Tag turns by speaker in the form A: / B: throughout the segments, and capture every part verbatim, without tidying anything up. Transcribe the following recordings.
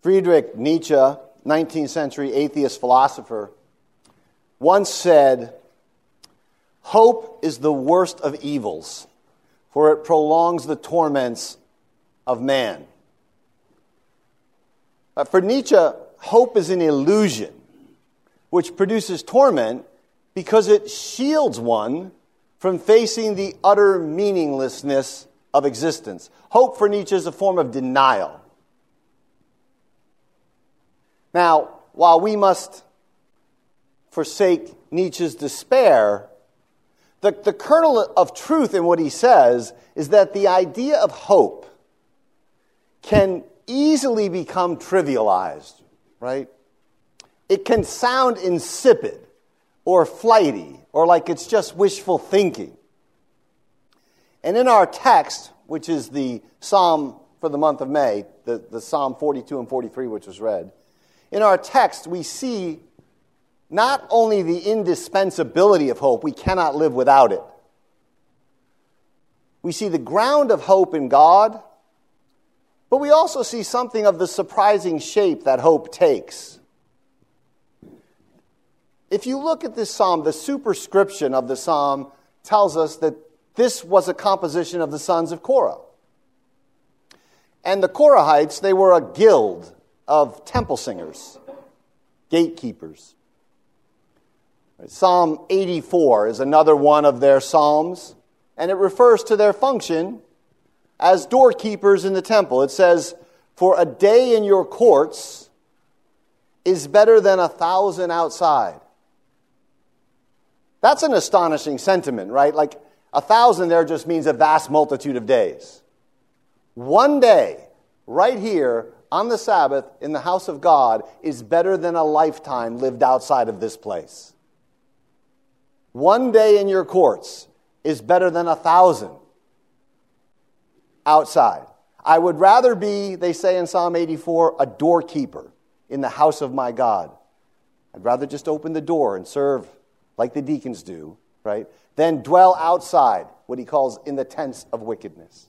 A: Friedrich Nietzsche, nineteenth century atheist philosopher, once said, "Hope is the worst of evils, for it prolongs the torments of man." Uh, for Nietzsche, hope is an illusion which produces torment because it shields one from facing the utter meaninglessness of existence. Hope for Nietzsche is a form of denial. Now, while we must forsake Nietzsche's despair, the, the kernel of truth in what he says is that the idea of hope can easily become trivialized, right? It can sound insipid or flighty or like it's just wishful thinking. And in our text, which is the Psalm for the month of May, the, the Psalm forty-two and forty-three, which was read, in our text we see not only the indispensability of hope, we cannot live without it. We see the ground of hope in God, but we also see something of the surprising shape that hope takes. If you look at this psalm, the superscription of the psalm tells us that this was a composition of the sons of Korah. And the Korahites, they were a guild of temple singers, gatekeepers. Psalm eighty-four is another one of their psalms, and it refers to their function as doorkeepers in the temple. It says, "For a day in your courts is better than a thousand outside." That's an astonishing sentiment, right? Like, a thousand there just means a vast multitude of days. One day, right here, on the Sabbath, in the house of God, is better than a lifetime lived outside of this place. One day in your courts is better than a thousand outside. I would rather be, they say in Psalm eighty-four, a doorkeeper in the house of my God. I'd rather just open the door and serve like the deacons do, right, than dwell outside, what he calls in the tents of wickedness.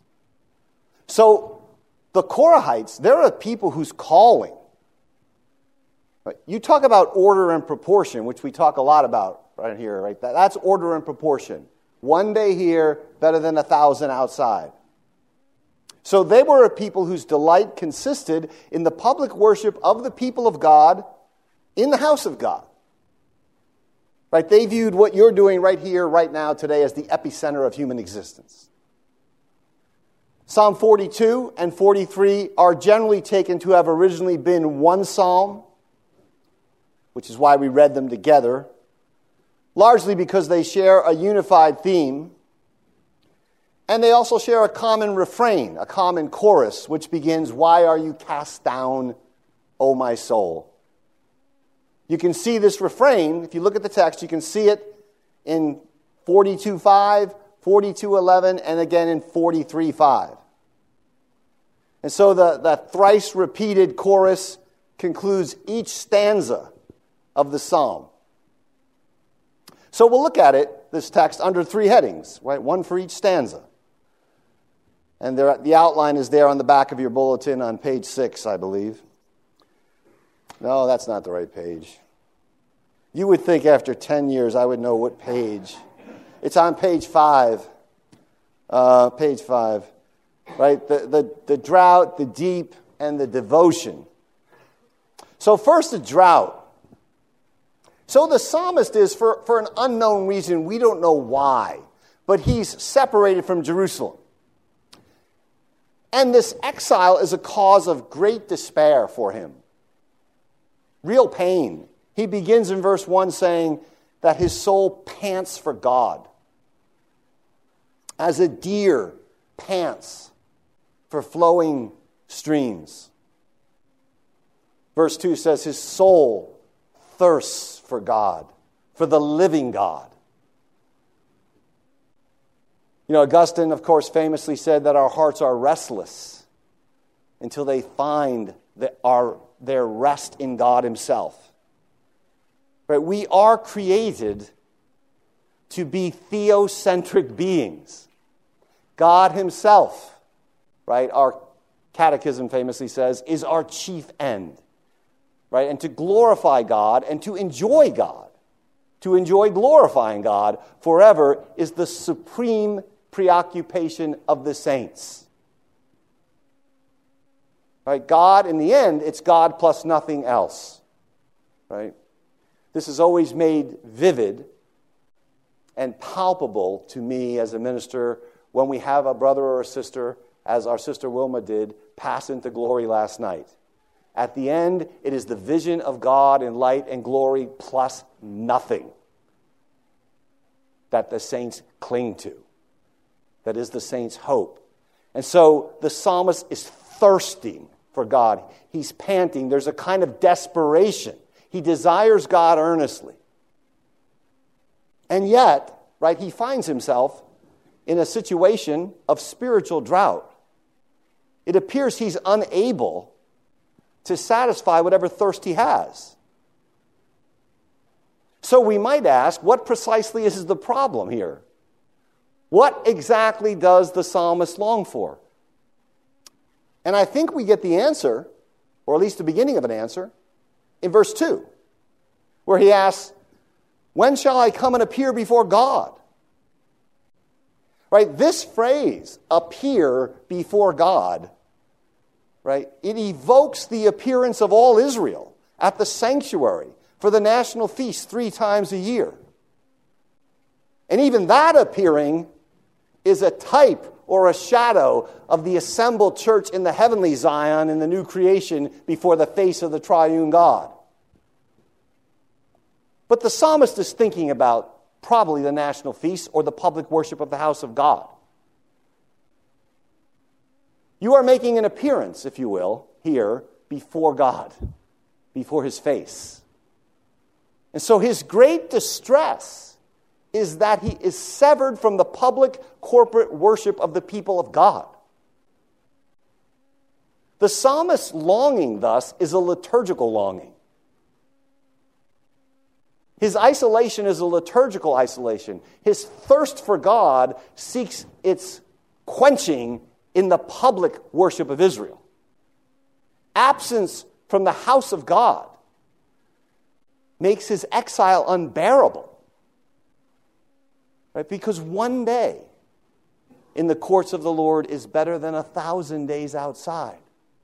A: So the Korahites, they're a people whose calling. Right? You talk about order and proportion, which we talk a lot about right here, right? That's order and proportion. One day here, better than a thousand outside. So they were a people whose delight consisted in the public worship of the people of God in the house of God. Right? They viewed what you're doing right here, right now, today as the epicenter of human existence. Psalm forty-two and forty-three are generally taken to have originally been one psalm, which is why we read them together, largely because they share a unified theme, and they also share a common refrain, a common chorus, which begins, "Why are you cast down, O my soul?" You can see this refrain, if you look at the text, you can see it in forty-two five, forty-two eleven, and again in forty-three five. And so the, the thrice repeated chorus concludes each stanza of the psalm. So we'll look at it, this text, under three headings, right? One for each stanza. And there, the outline is there on the back of your bulletin on page six, I believe. No, that's not the right page. You would think after ten years I would know what page. It's on page five. Uh, page five. Right? The, the, the drought, the deep, and the devotion. So first, the drought. So the psalmist is, for, for an unknown reason, we don't know why, but he's separated from Jerusalem. And this exile is a cause of great despair for him. Real pain. He begins in verse one saying that his soul pants for God, as a deer pants for flowing streams. Verse two says his soul thirsts for God, for the living God. You know, Augustine, of course, famously said that our hearts are restless until they find the, our, their rest in God himself. Right? We are created to be theocentric beings. God himself, right, our Catechism famously says, is our chief end. Right? And to glorify God and to enjoy God, to enjoy glorifying God forever is the supreme preoccupation of the saints. Right? God, in the end, it's God plus nothing else. Right? This is always made vivid and palpable to me as a minister when we have a brother or a sister, as our sister Wilma did, pass into glory last night. At the end, it is the vision of God in light and glory plus nothing that the saints cling to. That is the saints' hope. And so the psalmist is thirsting for God. He's panting. There's a kind of desperation. He desires God earnestly. And yet, right, he finds himself in a situation of spiritual drought. It appears he's unable to satisfy whatever thirst he has. So we might ask, what precisely is the problem here? What exactly does the psalmist long for? And I think we get the answer, or at least the beginning of an answer, in verse two, where he asks, when shall I come and appear before God? Right? This phrase, appear before God, right? It evokes the appearance of all Israel at the sanctuary for the national feast three times a year. And even that appearing is a type or a shadow of the assembled church in the heavenly Zion in the new creation before the face of the triune God. But the psalmist is thinking about probably the national feast or the public worship of the house of God. You are making an appearance, if you will, here before God, before his face. And so his great distress is that he is severed from the public corporate worship of the people of God. The psalmist's longing, thus, is a liturgical longing. His isolation is a liturgical isolation. His thirst for God seeks its quenching in the public worship of Israel. Absence from the house of God makes his exile unbearable. Right? Because one day in the courts of the Lord is better than a thousand days outside,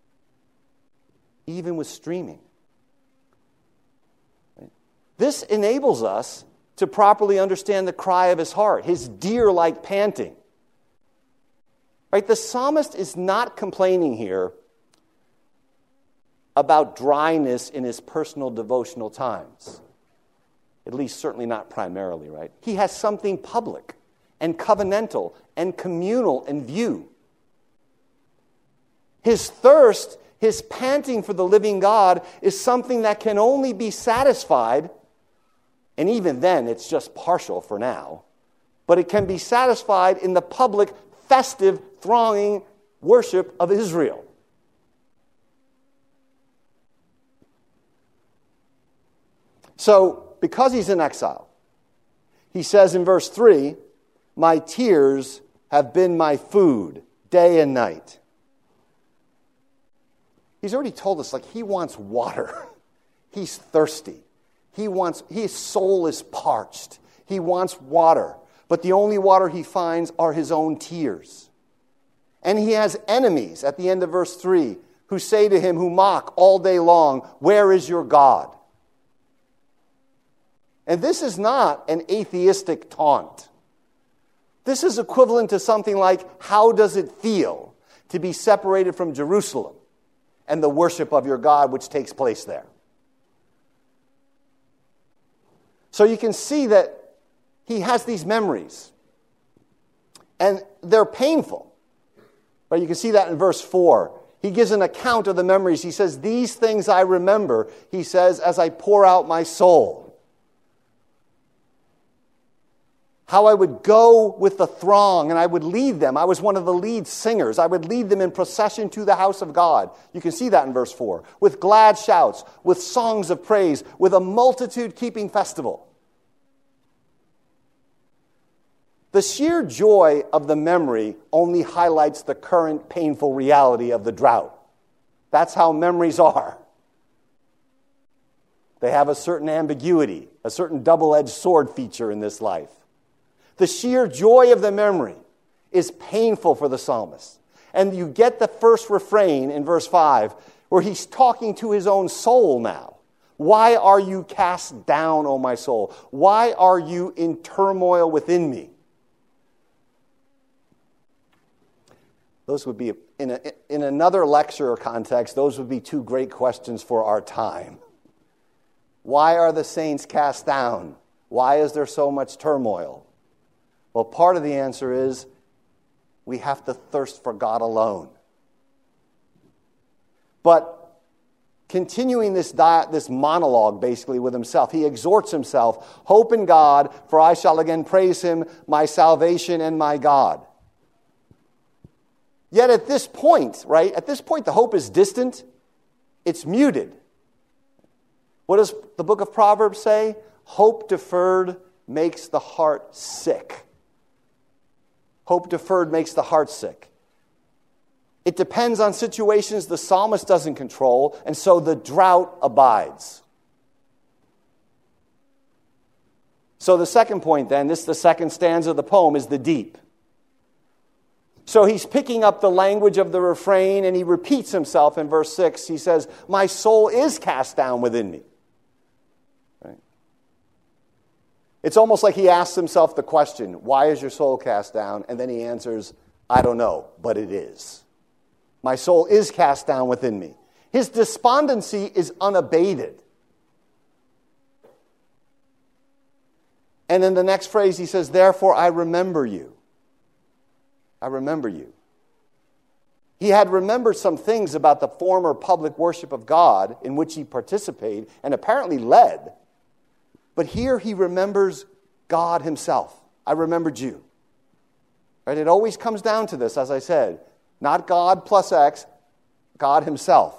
A: even with streaming. Right? This enables us to properly understand the cry of his heart, his deer-like panting. Right? The psalmist is not complaining here about dryness in his personal devotional times. At least certainly not primarily, right? He has something public and covenantal and communal in view. His thirst, his panting for the living God is something that can only be satisfied, and even then it's just partial for now, but it can be satisfied in the public, festive, thronging worship of Israel. So, because he's in exile, he says in verse three, my tears have been my food day and night. He's already told us, like, he wants water. He's thirsty. He wants, his soul is parched. He wants water. But the only water he finds are his own tears. And he has enemies at the end of verse three who say to him, who mock all day long, where is your God? And this is not an atheistic taunt. This is equivalent to something like, how does it feel to be separated from Jerusalem and the worship of your God which takes place there? So you can see that he has these memories. And they're painful. But you can see that in verse four. He gives an account of the memories. He says, these things I remember, he says, as I pour out my soul. How I would go with the throng and I would lead them. I was one of the lead singers. I would lead them in procession to the house of God. You can see that in verse four. With glad shouts, with songs of praise, with a multitude keeping festival. The sheer joy of the memory only highlights the current painful reality of the drought. That's how memories are. They have a certain ambiguity, a certain double-edged sword feature in this life. The sheer joy of the memory is painful for the psalmist. And you get the first refrain in verse five, where he's talking to his own soul now. Why are you cast down, O my soul? Why are you in turmoil within me? Those would be, in, a, in another lecture or context, those would be two great questions for our time. Why are the saints cast down? Why is there so much turmoil? Well, part of the answer is we have to thirst for God alone. But continuing this diet, this monologue basically with himself, he exhorts himself, hope in God, for I shall again praise him, my salvation and my God. Yet at this point, right, at this point the hope is distant, it's muted. What does the book of Proverbs say? Hope deferred makes the heart sick. Hope deferred makes the heart sick. It depends on situations the psalmist doesn't control, and so the drought abides. So the second point then, this is the second stanza of the poem, is the deep. So he's picking up the language of the refrain, and he repeats himself in verse six. He says, my soul is cast down within me. Right? It's almost like he asks himself the question, why is your soul cast down? And then he answers, I don't know, but it is. My soul is cast down within me. His despondency is unabated. And in the next phrase he says, therefore I remember you. I remember you. He had remembered some things about the former public worship of God in which he participated and apparently led. But here he remembers God himself. I remembered you. Right? It always comes down to this, as I said. Not God plus X, God himself.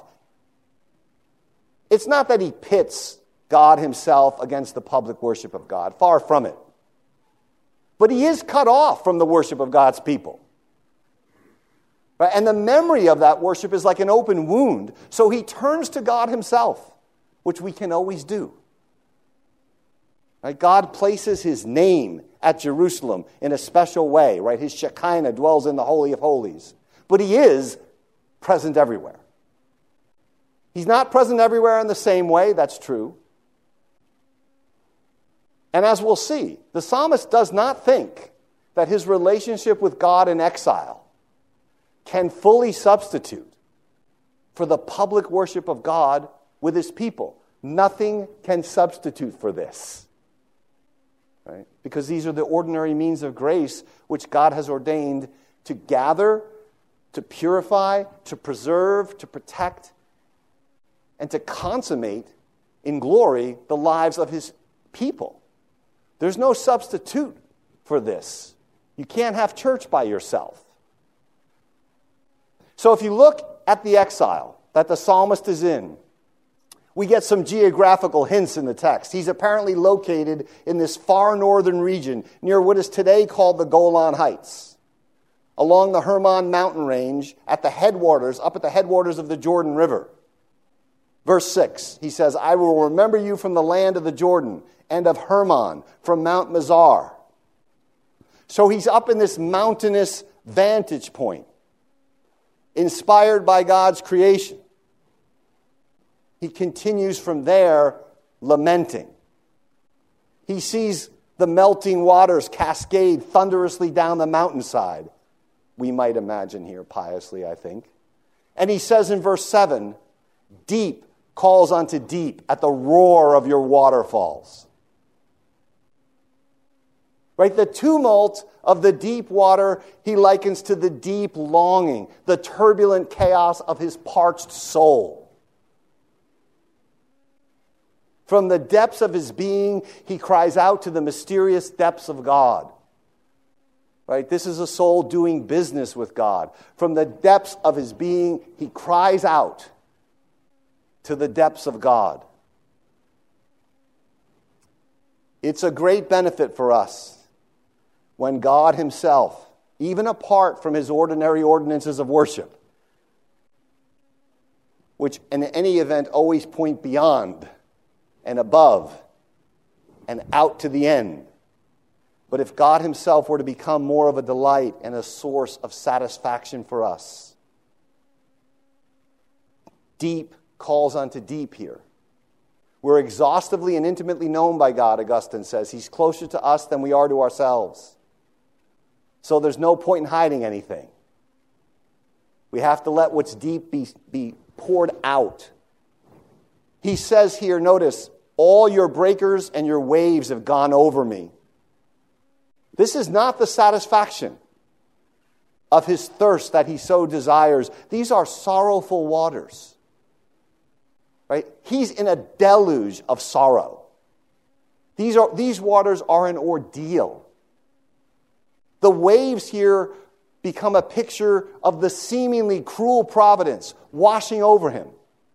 A: It's not that he pits God himself against the public worship of God. Far from it. But he is cut off from the worship of God's people. Right? And the memory of that worship is like an open wound. So he turns to God himself, which we can always do. Right? God places his name at Jerusalem in a special way. Right? His Shekinah dwells in the Holy of Holies. But he is present everywhere. He's not present everywhere in the same way, that's true. And as we'll see, the psalmist does not think that his relationship with God in exile can fully substitute for the public worship of God with his people. Nothing can substitute for this. Right? Because these are the ordinary means of grace which God has ordained to gather, to purify, to preserve, to protect, and to consummate in glory the lives of his people. There's no substitute for this. You can't have church by yourself. So if you look at the exile that the psalmist is in, we get some geographical hints in the text. He's apparently located in this far northern region near what is today called the Golan Heights, along the Hermon mountain range at the headwaters, up at the headwaters of the Jordan River. Verse six, he says, I will remember you from the land of the Jordan and of Hermon, from Mount Mizar. So he's up in this mountainous vantage point, inspired by God's creation. He continues from there lamenting. He sees the melting waters cascade thunderously down the mountainside. We might imagine here piously, I think. And he says in verse seven, deep calls unto deep at the roar of your waterfalls. Right? The tumult of the deep water he likens to the deep longing, the turbulent chaos of his parched soul. From the depths of his being, he cries out to the mysterious depths of God. Right? This is a soul doing business with God. From the depths of his being, he cries out to the depths of God. It's a great benefit for us when God himself, even apart from his ordinary ordinances of worship, which in any event always point beyond and above and out to the end. But if God himself were to become more of a delight and a source of satisfaction for us, deep calls unto deep here. We're exhaustively and intimately known by God, Augustine says. He's closer to us than we are to ourselves. So there's no point in hiding anything. We have to let what's deep be, be poured out. He says here, notice, all your breakers and your waves have gone over me. This is not the satisfaction of his thirst that he so desires. These are sorrowful waters. Right? He's in a deluge of sorrow. These are these waters are an ordeal. The waves here become a picture of the seemingly cruel providence washing over him.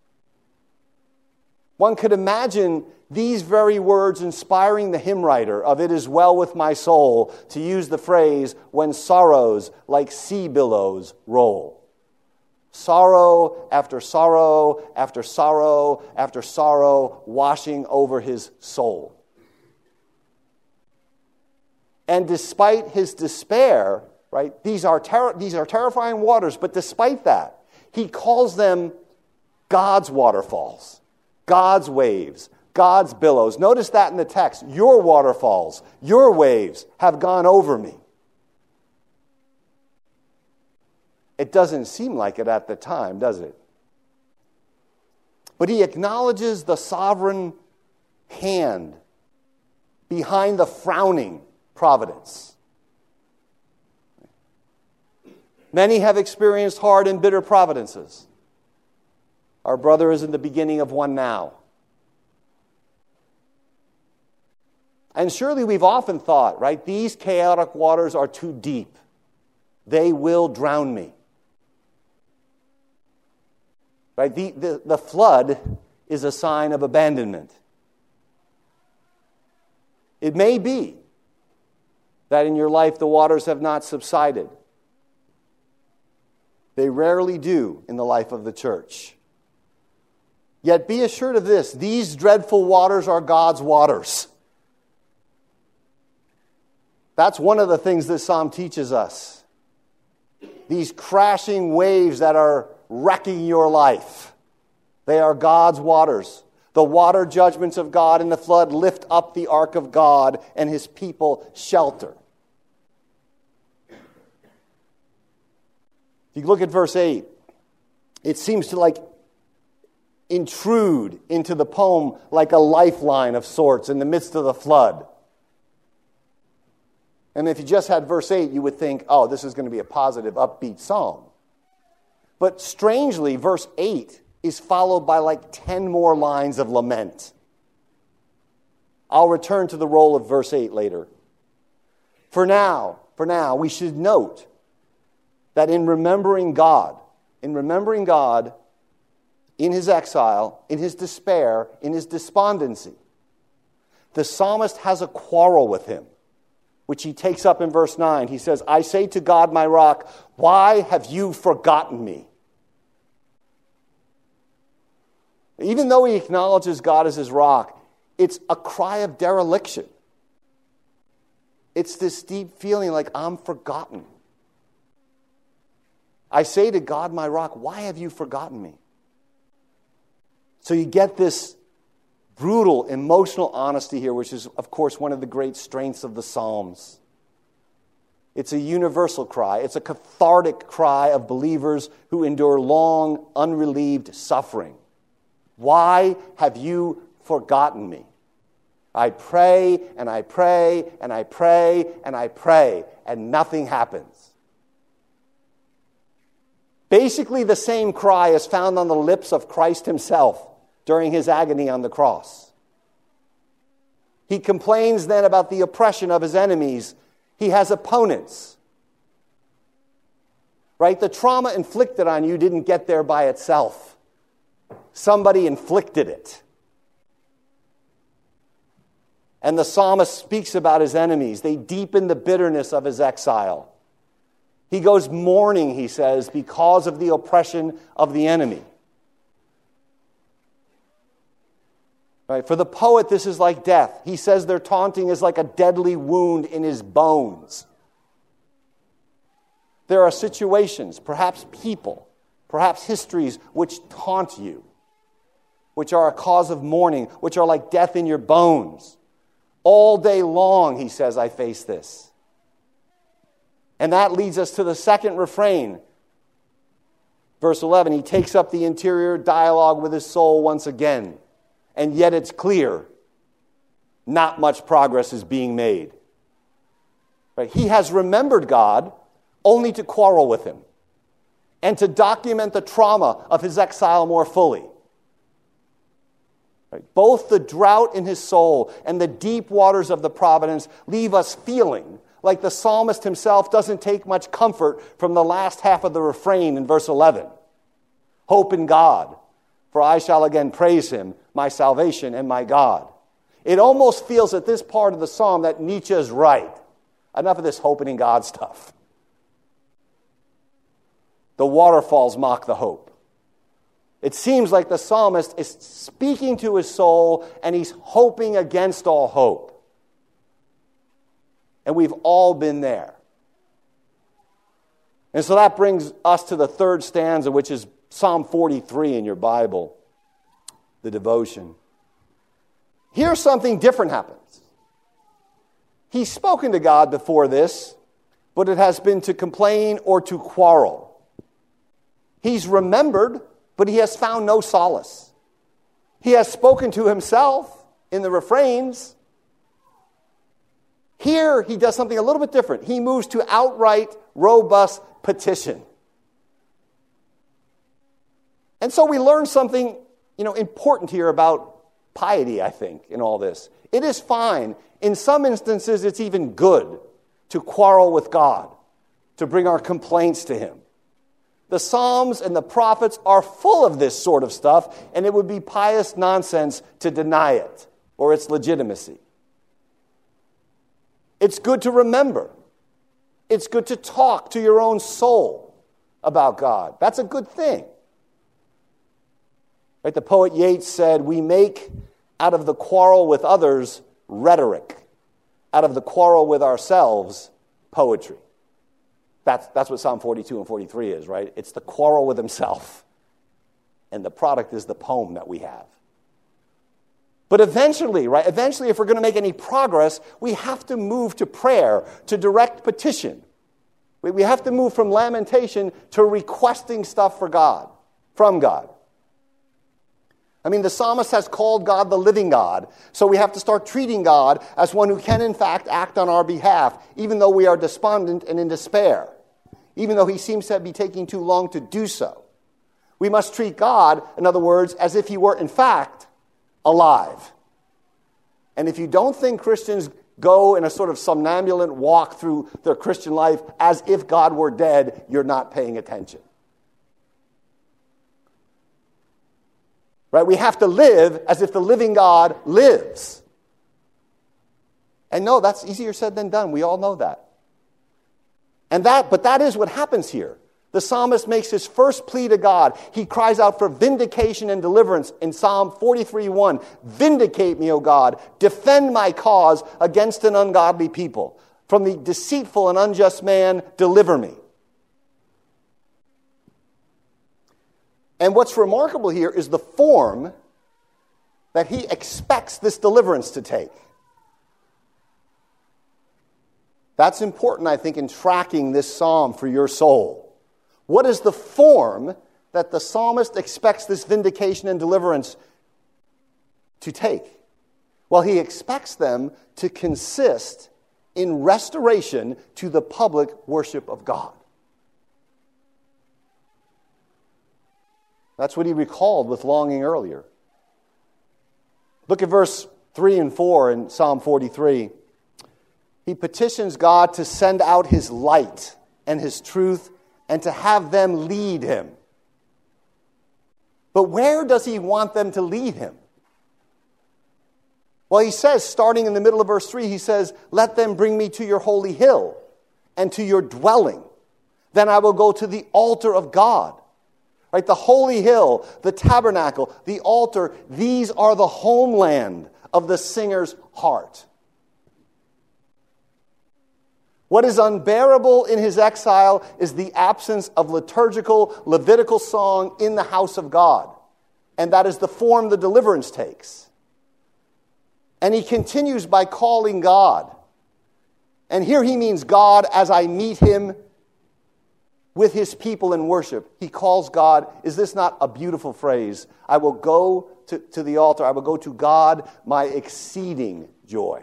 A: One could imagine these very words inspiring the hymn writer of "It is well with my soul" to use the phrase, "when sorrows like sea billows roll." Sorrow after sorrow after sorrow after sorrow washing over his soul. And despite his despair, right, these are ter- these are terrifying waters, but despite that, he calls them God's waterfalls, God's waves, God's billows. Notice that in the text. Your waterfalls, your waves have gone over me. It doesn't seem like it at the time, does it? But he acknowledges the sovereign hand behind the frowning providence. Many have experienced hard and bitter providences. Our brother is in the beginning of one now. And surely we've often thought, right, these chaotic waters are too deep. They will drown me. Right? The, the, the flood is a sign of abandonment. It may be that in your life the waters have not subsided. They rarely do in the life of the church. Yet be assured of this, these dreadful waters are God's waters. That's one of the things this psalm teaches us. These crashing waves that are wrecking your life. They are God's waters. The water judgments of God in the flood lift up the ark of God and his people shelter. If you look at verse eight, it seems to like intrude into the poem like a lifeline of sorts in the midst of the flood. And if you just had verse eight, you would think, oh, this is going to be a positive, upbeat psalm. But strangely, verse eight is followed by like ten more lines of lament. I'll return to the role of verse eight later. For now, for now, we should note that in remembering God, in remembering God, in his exile, in his despair, in his despondency, the psalmist has a quarrel with him, which he takes up in verse nine. He says, I say to God, my rock, why have you forgotten me? Even though he acknowledges God as his rock, it's a cry of dereliction. It's this deep feeling like I'm forgotten. I say to God, my rock, why have you forgotten me? So you get this brutal, emotional honesty here, which is, of course, one of the great strengths of the Psalms. It's a universal cry. It's a cathartic cry of believers who endure long, unrelieved suffering. Why have you forgotten me? I pray, and I pray, and I pray, and I pray, and nothing happens. Basically, the same cry is found on the lips of Christ himself during his agony on the cross. He complains then about the oppression of his enemies. He has opponents. Right? The trauma inflicted on you didn't get there by itself. Somebody inflicted it. And the psalmist speaks about his enemies. They deepen the bitterness of his exile. He goes mourning, he says, because of the oppression of the enemy. Right? For the poet, this is like death. He says their taunting is like a deadly wound in his bones. There are situations, perhaps people, perhaps histories which taunt you, which are a cause of mourning, which are like death in your bones. All day long, he says, I face this. And that leads us to the second refrain. Verse eleven, he takes up the interior dialogue with his soul once again. And yet it's clear, not much progress is being made. Right? He has remembered God only to quarrel with him and to document the trauma of his exile more fully. Right? Both the drought in his soul and the deep waters of the providence leave us feeling like the psalmist himself doesn't take much comfort from the last half of the refrain in verse eleven. Hope in God, for I shall again praise him, my salvation and my God. It almost feels at this part of the psalm that Nietzsche is right. Enough of this hoping in God stuff. The waterfalls mock the hope. It seems like the psalmist is speaking to his soul and he's hoping against all hope. And we've all been there. And so that brings us to the third stanza, which is Psalm forty-three in your Bible, the devotion. Here something different happens. He's spoken to God before this, but it has been to complain or to quarrel. He's remembered, but he has found no solace. He has spoken to himself in the refrains. Here, he does something a little bit different. He moves to outright, robust petition. And so we learn something, you know, important here about piety, I think, in all this. It is fine. In some instances, it's even good to quarrel with God, to bring our complaints to him. The Psalms and the prophets are full of this sort of stuff, and it would be pious nonsense to deny it or its legitimacy. It's good to remember. It's good to talk to your own soul about God. That's a good thing. Right? The poet Yeats said, we make out of the quarrel with others rhetoric, out of the quarrel with ourselves poetry. That's, that's what Psalm forty-two and forty-three is, right? It's the quarrel with himself. And the product is the poem that we have. But eventually, right, eventually if we're going to make any progress, we have to move to prayer, to direct petition. We, we have to move from lamentation to requesting stuff for God, from God. I mean, the psalmist has called God the living God, so we have to start treating God as one who can, in fact, act on our behalf, even though we are despondent and in despair, even though he seems to be taking too long to do so. We must treat God, in other words, as if he were, in fact, alive. And if you don't think Christians go in a sort of somnambulant walk through their Christian life as if God were dead, you're not paying attention. Right? We have to live as if the living God lives. And no, that's easier said than done. We all know that. And that, but that is what happens here. The psalmist makes his first plea to God. He cries out for vindication and deliverance in Psalm forty-three one. Vindicate me, O God. Defend my cause against an ungodly people. From the deceitful and unjust man, deliver me. And what's remarkable here is the form that he expects this deliverance to take. That's important, I think, in tracking this psalm for your soul. What is the form that the psalmist expects this vindication and deliverance to take? Well, he expects them to consist in restoration to the public worship of God. That's what he recalled with longing earlier. Look at verse three and four in Psalm forty-three. He petitions God to send out his light and his truth and to have them lead him. But where does he want them to lead him? Well, he says, starting in the middle of verse three, he says, let them bring me to your holy hill and to your dwelling. Then I will go to the altar of God. Right? The holy hill, the tabernacle, the altar, these are the homeland of the singer's heart. What is unbearable in his exile is the absence of liturgical, Levitical song in the house of God. And that is the form the deliverance takes. And he continues by calling God. And here he means God as I meet him with his people in worship. He calls God, is this not a beautiful phrase? I will go to, to the altar, I will go to God, my exceeding joy.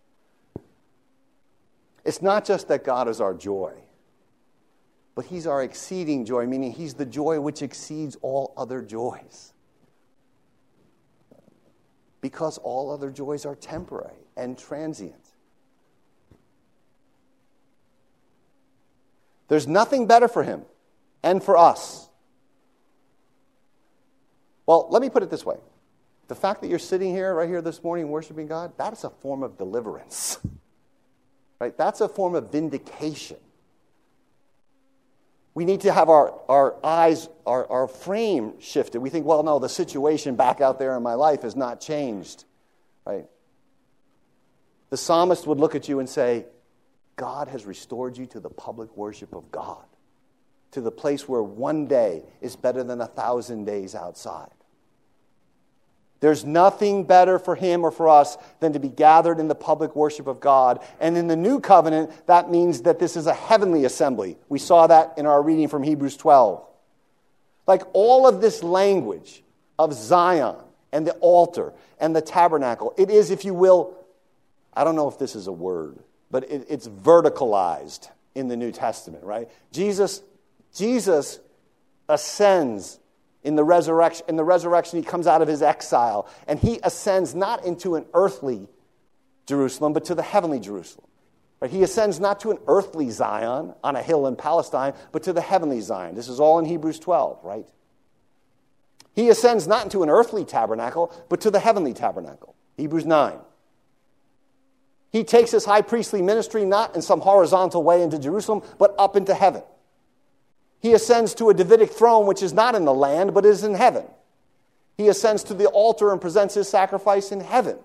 A: It's not just that God is our joy, but he's our exceeding joy, meaning he's the joy which exceeds all other joys. Because all other joys are temporary and transient. There's nothing better for him and for us. Well, let me put it this way. The fact that you're sitting here, right here this morning, worshiping God, that is a form of deliverance. Right? That's a form of vindication. We need to have our, our eyes, our, our frame shifted. We think, well, no, the situation back out there in my life has not changed. Right? The psalmist would look at you and say, God has restored you to the public worship of God, to the place where one day is better than a thousand days outside. There's nothing better for him or for us than to be gathered in the public worship of God. And in the new covenant, that means that this is a heavenly assembly. We saw that in our reading from Hebrews twelve. Like all of this language of Zion and the altar and the tabernacle, it is, if you will, I don't know if this is a word, but it, it's verticalized in the New Testament, right? Jesus, Jesus ascends in the resurrection. In the resurrection, he comes out of his exile, and he ascends not into an earthly Jerusalem, but to the heavenly Jerusalem. Right? He ascends not to an earthly Zion on a hill in Palestine, but to the heavenly Zion. This is all in Hebrews twelve, right? He ascends not into an earthly tabernacle, but to the heavenly tabernacle. Hebrews nine. He takes his high priestly ministry not in some horizontal way into Jerusalem, but up into heaven. He ascends to a Davidic throne, which is not in the land, but is in heaven. He ascends to the altar and presents his sacrifice in heaven.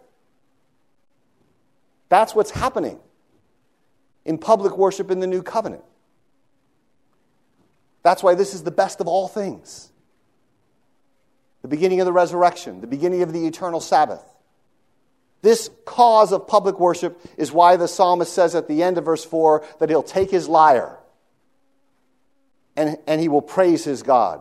A: That's what's happening in public worship in the new covenant. That's why this is the best of all things. The beginning of the resurrection, the beginning of the eternal Sabbath. This cause of public worship is why the psalmist says at the end of verse four that he'll take his lyre and, and he will praise his God.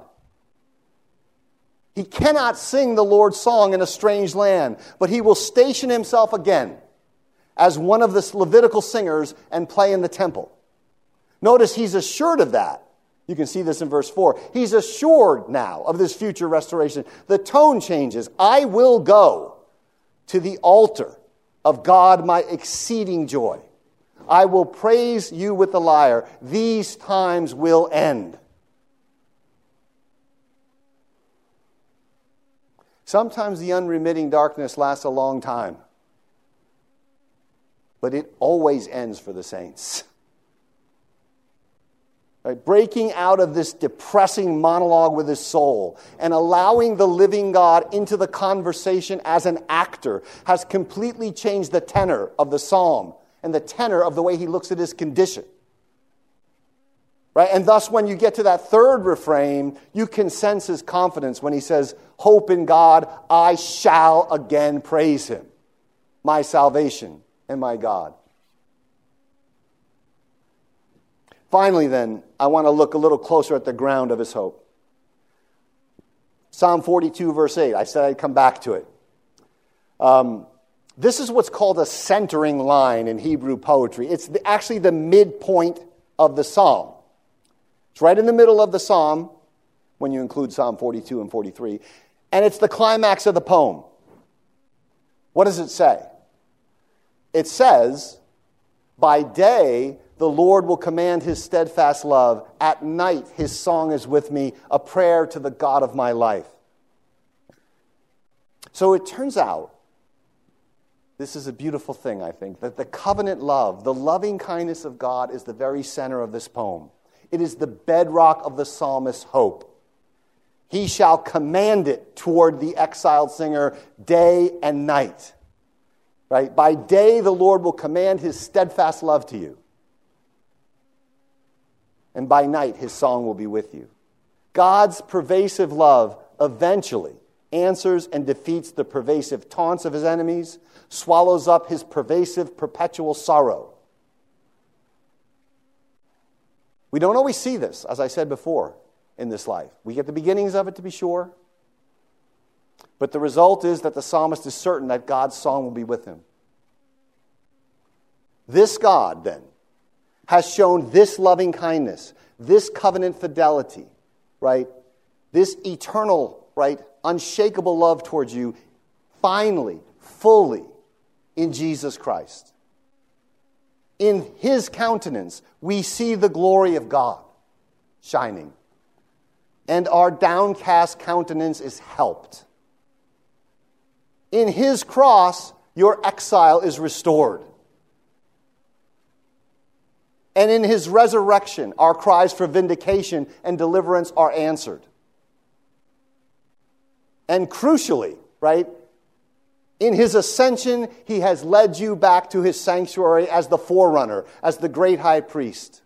A: He cannot sing the Lord's song in a strange land, but he will station himself again as one of the Levitical singers and play in the temple. Notice he's assured of that. You can see this in verse four. He's assured now of this future restoration. The tone changes. I will go to the altar of God, my exceeding joy. I will praise you with the lyre. These times will end. Sometimes the unremitting darkness lasts a long time, but it always ends for the saints. Right? Breaking out of this depressing monologue with his soul and allowing the living God into the conversation as an actor has completely changed the tenor of the psalm and the tenor of the way he looks at his condition. Right? And thus, when you get to that third refrain, you can sense his confidence when he says, hope in God, I shall again praise him, my salvation and my God. Finally, then, I want to look a little closer at the ground of his hope. Psalm forty-two, verse eight. I said I'd come back to it. Um, this is what's called a centering line in Hebrew poetry. It's the, actually the midpoint of the psalm. It's right in the middle of the psalm, when you include Psalm forty-two and forty-three. And it's the climax of the poem. What does it say? It says, by day the Lord will command his steadfast love. At night, his song is with me, a prayer to the God of my life. So it turns out This is a beautiful thing, I think, that the covenant love, the loving kindness of God is the very center of this poem. It is the bedrock of the psalmist's hope. He shall command it toward the exiled singer day and night. Right? By day, the Lord will command his steadfast love to you. And by night, his song will be with you. God's pervasive love eventually answers and defeats the pervasive taunts of his enemies, swallows up his pervasive, perpetual sorrow. We don't always see this, as I said before, in this life. We get the beginnings of it, to be sure. But the result is that the psalmist is certain that God's song will be with him. This God, then, has shown this loving kindness, this covenant fidelity, right? This eternal, right, unshakable love towards you, finally, fully, in Jesus Christ. In his countenance, we see the glory of God shining. And our downcast countenance is helped. In his cross, your exile is restored. And in his resurrection, our cries for vindication and deliverance are answered. And crucially, right, in his ascension, he has led you back to his sanctuary as the forerunner, as the great high priest.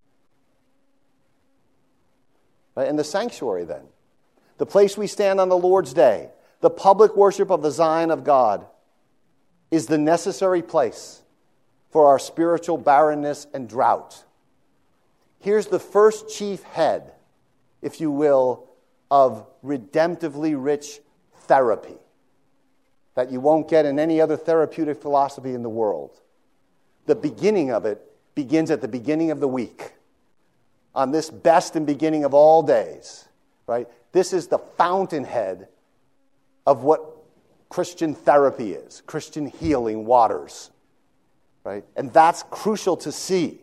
A: Right? And the sanctuary, then, the place we stand on the Lord's day, the public worship of the Zion of God, is the necessary place for our spiritual barrenness and drought. Here's the first chief head, if you will, of redemptively rich therapy that you won't get in any other therapeutic philosophy in the world. The beginning of it begins at the beginning of the week, on this best and beginning of all days, right? This is the fountainhead of what Christian therapy is, Christian healing waters, right? And that's crucial to see.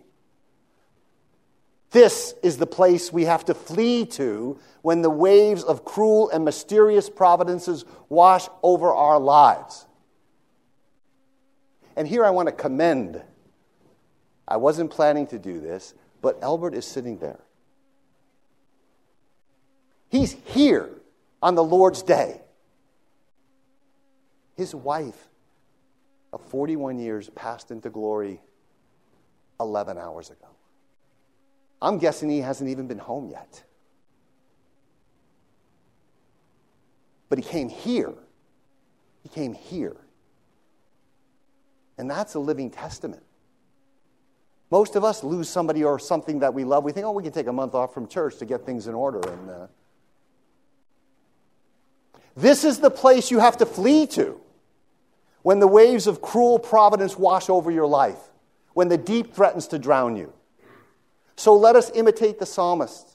A: This is the place we have to flee to when the waves of cruel and mysterious providences wash over our lives. And here I want to commend, I wasn't planning to do this, but Albert is sitting there. He's here on the Lord's day. His wife of forty-one years passed into glory eleven hours ago. I'm guessing he hasn't even been home yet. But he came here. He came here. And that's a living testament. Most of us lose somebody or something that we love. We think, oh, we can take a month off from church to get things in order. And uh... This is the place you have to flee to when the waves of cruel providence wash over your life, when the deep threatens to drown you. So let us imitate the psalmist.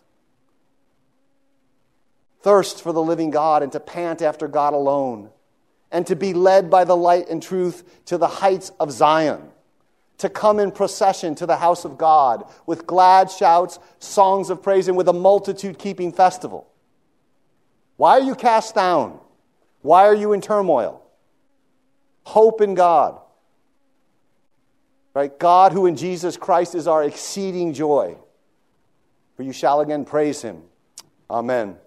A: Thirst for the living God and to pant after God alone, and to be led by the light and truth to the heights of Zion, to come in procession to the house of God with glad shouts, songs of praise, and with a multitude-keeping festival. Why are you cast down? Why are you in turmoil? Hope in God. Right? God, who in Jesus Christ is our exceeding joy. For you shall again praise him. Amen.